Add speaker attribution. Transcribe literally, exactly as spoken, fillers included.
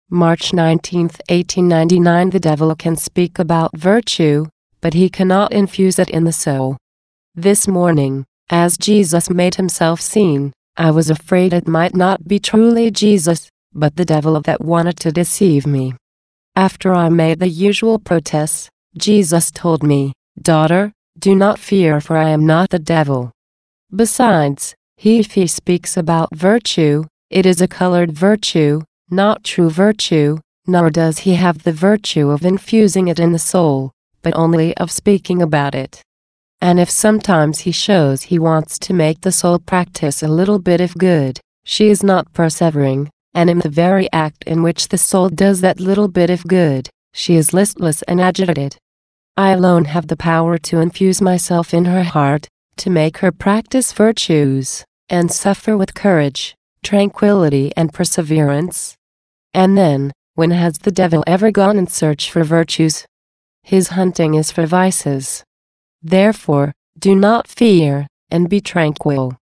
Speaker 1: March nineteenth, eighteen ninety-nine. The devil can speak about virtue, but he cannot infuse it in the soul. This morning, as Jesus made himself seen, I was afraid it might not be truly Jesus, but the devil that wanted to deceive me. After I made the usual protests, Jesus told me, "Daughter, do not fear, for I am not the devil. Besides, he if he speaks about virtue, it is a colored virtue, not true virtue, nor does he have the virtue of infusing it in the soul, but only of speaking about it. And if sometimes he shows he wants to make the soul practice a little bit of good, she is not persevering, and in the very act in which the soul does that little bit of good, she is listless and agitated. I alone have the power to infuse myself in her heart, to make her practice virtues, and suffer with courage, tranquility and perseverance. And then, when has the devil ever gone in search for virtues? His hunting is for vices. Therefore, do not fear, and be tranquil.